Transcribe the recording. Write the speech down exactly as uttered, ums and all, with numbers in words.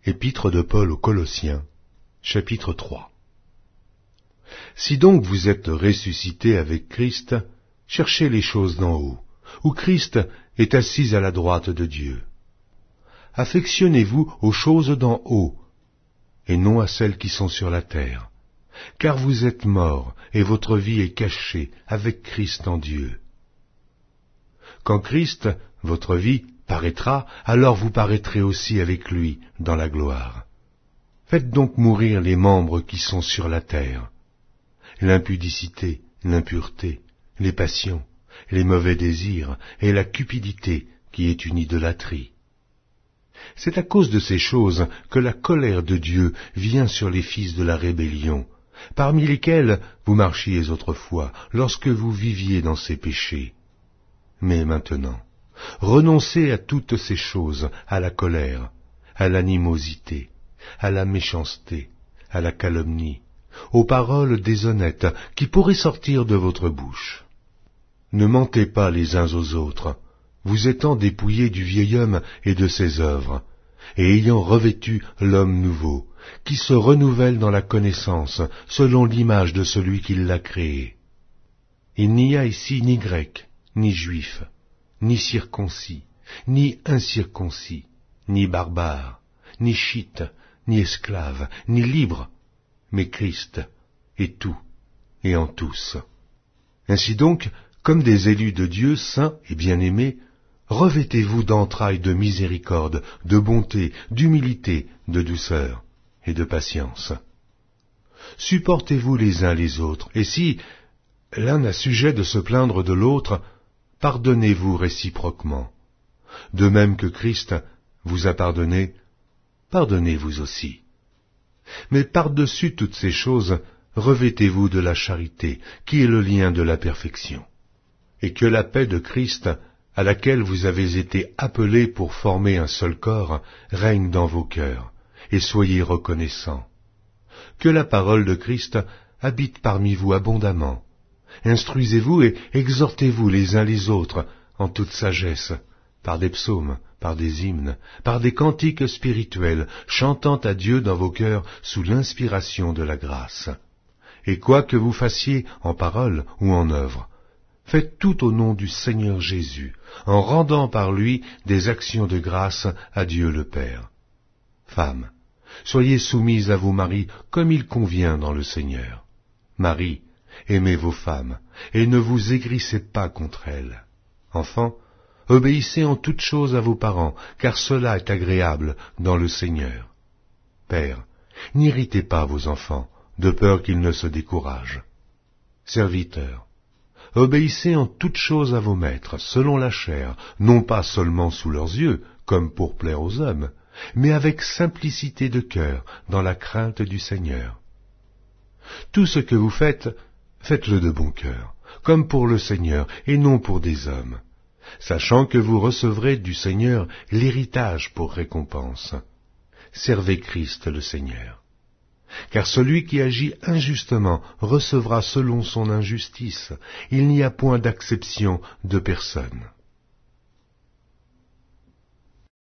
Épître de Paul aux Colossiens, chapitre trois. Si donc vous êtes ressuscités avec Christ, cherchez les choses d'en haut, où Christ est assis à la droite de Dieu. Affectionnez-vous aux choses d'en haut, et non à celles qui sont sur la terre, car vous êtes morts, et votre vie est cachée avec Christ en Dieu. Quand Christ, votre vie, paraîtra, alors vous paraîtrez aussi avec lui dans la gloire. Faites donc mourir les membres qui sont sur la terre, l'impudicité, l'impureté, les passions, les mauvais désirs et la cupidité qui est une idolâtrie. C'est à cause de ces choses que la colère de Dieu vient sur les fils de la rébellion, parmi lesquels vous marchiez autrefois, lorsque vous viviez dans ces péchés. Mais maintenant, renoncez à toutes ces choses, à la colère, à l'animosité, à la méchanceté, à la calomnie, aux paroles déshonnêtes qui pourraient sortir de votre bouche. Ne mentez pas les uns aux autres, vous étant dépouillés du vieil homme et de ses œuvres, et ayant revêtu l'homme nouveau, qui se renouvelle dans la connaissance, selon l'image de celui qui l'a créé. Il n'y a ici ni grec, ni juif, ni circoncis, ni incirconcis, ni barbare, ni chite, ni esclave, ni libre, mais Christ est tout et en tous. Ainsi donc, comme des élus de Dieu saints et bien-aimés, revêtez-vous d'entrailles de miséricorde, de bonté, d'humilité, de douceur et de patience. Supportez-vous les uns les autres, et si l'un a sujet de se plaindre de l'autre, pardonnez-vous réciproquement. De même que Christ vous a pardonné, pardonnez-vous aussi. Mais par-dessus toutes ces choses, revêtez-vous de la charité, qui est le lien de la perfection. Et que la paix de Christ, à laquelle vous avez été appelés pour former un seul corps, règne dans vos cœurs, et soyez reconnaissants. Que la parole de Christ habite parmi vous abondamment. Instruisez-vous et exhortez-vous les uns les autres en toute sagesse, par des psaumes, par des hymnes, par des cantiques spirituels, chantant à Dieu dans vos cœurs sous l'inspiration de la grâce. Et quoi que vous fassiez en parole ou en œuvre, faites tout au nom du Seigneur Jésus, en rendant par lui des actions de grâce à Dieu le Père. Femmes, soyez soumises à vos maris comme il convient dans le Seigneur. Maris, aimez vos femmes, et ne vous aigrissez pas contre elles. Enfants, obéissez en toutes choses à vos parents, car cela est agréable dans le Seigneur. Pères, n'irritez pas vos enfants, de peur qu'ils ne se découragent. Serviteurs, obéissez en toutes choses à vos maîtres, selon la chair, non pas seulement sous leurs yeux, comme pour plaire aux hommes, mais avec simplicité de cœur, dans la crainte du Seigneur. Tout ce que vous faites, faites-le de bon cœur, comme pour le Seigneur, et non pour des hommes, sachant que vous recevrez du Seigneur l'héritage pour récompense. Servez Christ le Seigneur. Car celui qui agit injustement recevra selon son injustice. Il n'y a point d'acception de personne.